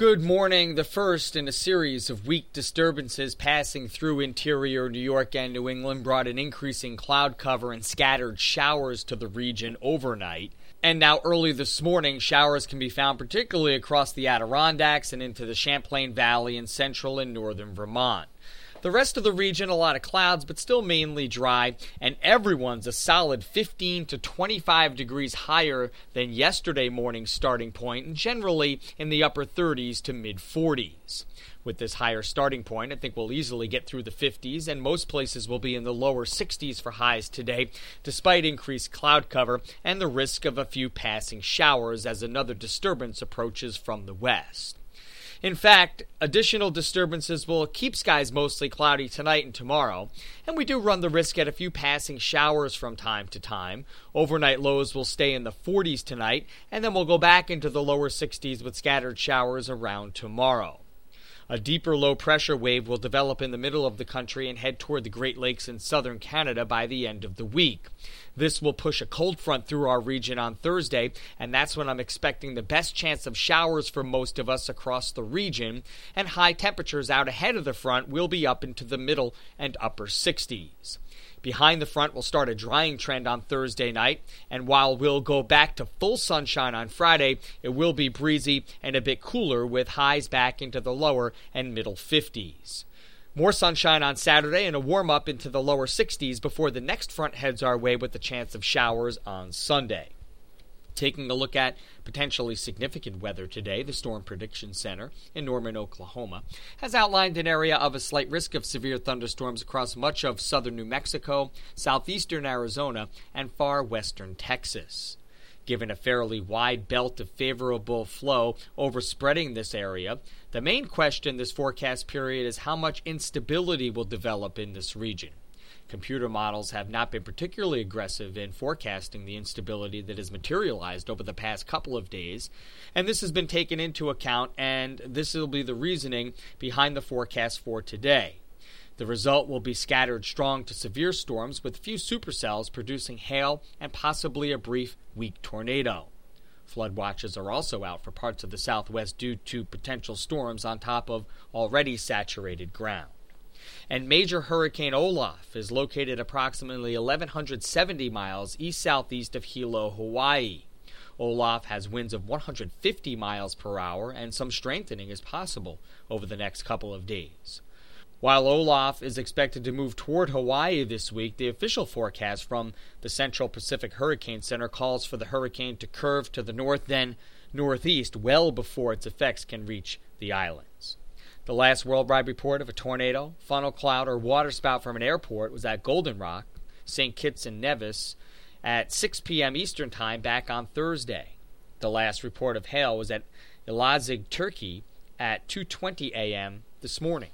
Good morning, the first in a series of weak disturbances passing through interior New York and New England brought an increasing cloud cover and scattered showers to the region overnight. And now early this morning, showers can be found particularly across the Adirondacks and into the Champlain Valley in central and northern Vermont. The rest of the region, a lot of clouds, but still mainly dry, and everyone's a solid 15 to 25 degrees higher than yesterday morning's starting point, and generally in the upper 30s to mid-40s. With this higher starting point, I think we'll easily get through the 50s, and most places will be in the lower 60s for highs today, despite increased cloud cover and the risk of a few passing showers as another disturbance approaches from the west. In fact, additional disturbances will keep skies mostly cloudy tonight and tomorrow, and we do run the risk at a few passing showers from time to time. Overnight lows will stay in the 40s tonight, and then we'll go back into the lower 60s with scattered showers around tomorrow. A deeper low-pressure wave will develop in the middle of the country and head toward the Great Lakes in southern Canada by the end of the week. This will push a cold front through our region on Thursday, and that's when I'm expecting the best chance of showers for most of us across the region, and high temperatures out ahead of the front will be up into the middle and upper 60s. Behind the front will start a drying trend on Thursday night, and while we'll go back to full sunshine on Friday, it will be breezy and a bit cooler with highs back into the lower and middle 50s. More sunshine on Saturday and a warm-up into the lower 60s before the next front heads our way with the chance of showers on Sunday. Taking a look at potentially significant weather today, the Storm Prediction Center in Norman, Oklahoma, has outlined an area of a slight risk of severe thunderstorms across much of southern New Mexico, southeastern Arizona, and far western Texas. Given a fairly wide belt of favorable flow overspreading this area, the main question this forecast period is how much instability will develop in this region. Computer models have not been particularly aggressive in forecasting the instability that has materialized over the past couple of days, and this has been taken into account, and this will be the reasoning behind the forecast for today. The result will be scattered strong to severe storms with few supercells producing hail and possibly a brief, weak tornado. Flood watches are also out for parts of the southwest due to potential storms on top of already saturated ground. And Major Hurricane Olaf is located approximately 1,170 miles east-southeast of Hilo, Hawaii. Olaf has winds of 150 miles per hour, and some strengthening is possible over the next couple of days. While Olaf is expected to move toward Hawaii this week, the official forecast from the Central Pacific Hurricane Center calls for the hurricane to curve to the north, then northeast, well before its effects can reach the islands. The last worldwide report of a tornado, funnel cloud, or waterspout from an airport was at Golden Rock, St. Kitts and Nevis, at 6 p.m. Eastern Time back on Thursday. The last report of hail was at Elazig, Turkey, at 2:20 a.m. this morning.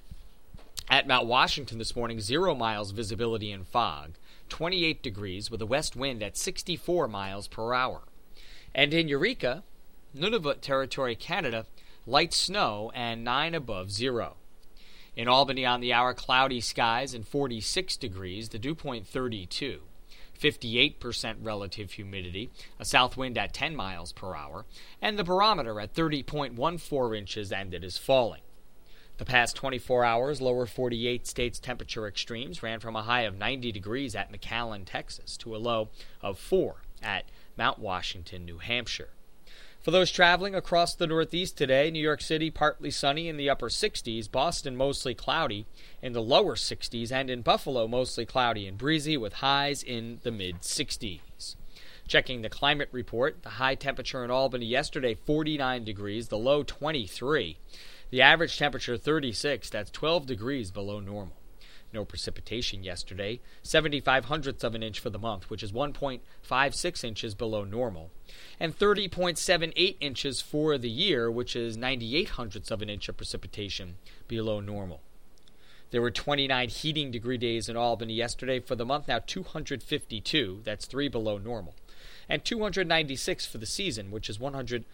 At Mount Washington this morning, 0 miles visibility in fog, 28 degrees with a west wind at 64 miles per hour. And in Eureka, Nunavut Territory, Canada, light snow and 9 above zero. In Albany on the hour, cloudy skies and 46 degrees, the dew point 32. 58% relative humidity, a south wind at 10 miles per hour, and the barometer at 30.14 inches, and it is falling. The past 24 hours, lower 48 states temperature extremes ran from a high of 90 degrees at McAllen, Texas, to a low of 4 at Mount Washington, New Hampshire. For those traveling across the Northeast today, New York City partly sunny in the upper 60s, Boston mostly cloudy in the lower 60s, and in Buffalo mostly cloudy and breezy with highs in the mid-60s. Checking the climate report, the high temperature in Albany yesterday, 49 degrees, the low 23. The average temperature 36, that's 12 degrees below normal. No precipitation yesterday, 75 hundredths of an inch for the month, which is 1.56 inches below normal, and 30.78 inches for the year, which is 98 hundredths of an inch of precipitation below normal. There were 29 heating degree days in Albany yesterday for the month, now 252, that's 3 below normal, and 296 for the season, which is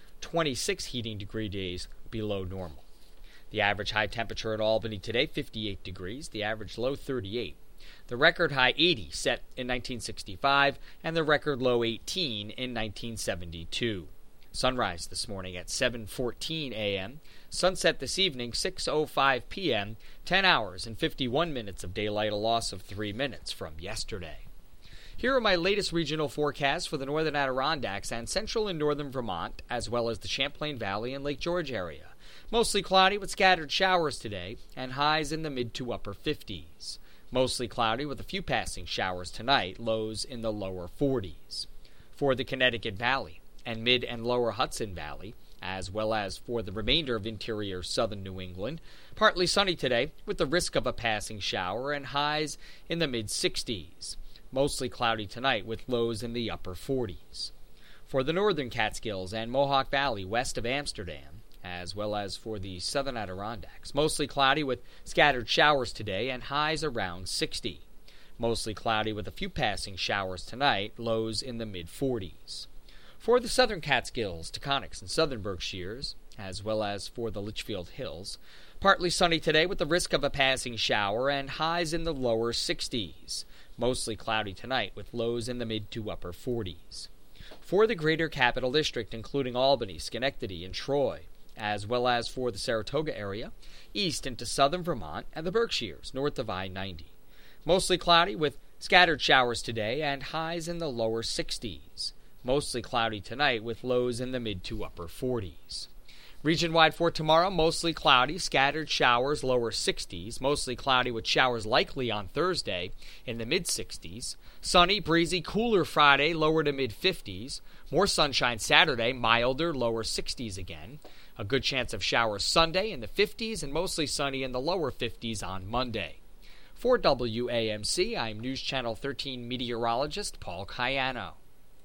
126 heating degree days below normal. The average high temperature at Albany today, 58 degrees, the average low 38. The record high 80 set in 1965, and the record low 18 in 1972. Sunrise this morning at 7:14 a.m., sunset this evening 6:05 p.m., 10 hours and 51 minutes of daylight, a loss of 3 minutes from yesterday. Here are my latest regional forecasts for the northern Adirondacks and central and northern Vermont, as well as the Champlain Valley and Lake George area. Mostly cloudy with scattered showers today, and highs in the mid to upper 50s. Mostly cloudy with a few passing showers tonight, lows in the lower 40s. For the Connecticut Valley and mid and lower Hudson Valley, as well as for the remainder of interior southern New England, partly sunny today with the risk of a passing shower and highs in the mid-60s. Mostly cloudy tonight with lows in the upper 40s. For the northern Catskills and Mohawk Valley west of Amsterdam, as well as for the southern Adirondacks, mostly cloudy with scattered showers today and highs around 60. Mostly cloudy with a few passing showers tonight, lows in the mid-40s. For the southern Catskills, Taconics, and southern Berkshires, as well as for the Litchfield Hills, partly sunny today with the risk of a passing shower and highs in the lower 60s. Mostly cloudy tonight with lows in the mid to upper 40s. For the greater Capital District, including Albany, Schenectady, and Troy, as well as for the Saratoga area, east into southern Vermont and the Berkshires, north of I-90. Mostly cloudy with scattered showers today and highs in the lower 60s. Mostly cloudy tonight with lows in the mid to upper 40s. Region-wide for tomorrow, mostly cloudy, scattered showers, lower 60s. Mostly cloudy with showers likely on Thursday in the mid-60s. Sunny, breezy, cooler Friday, lower to mid-50s. More sunshine Saturday, milder, lower 60s again. A good chance of showers Sunday in the 50s and mostly sunny in the lower 50s on Monday. For WAMC, I'm News Channel 13 meteorologist Paul Cayano.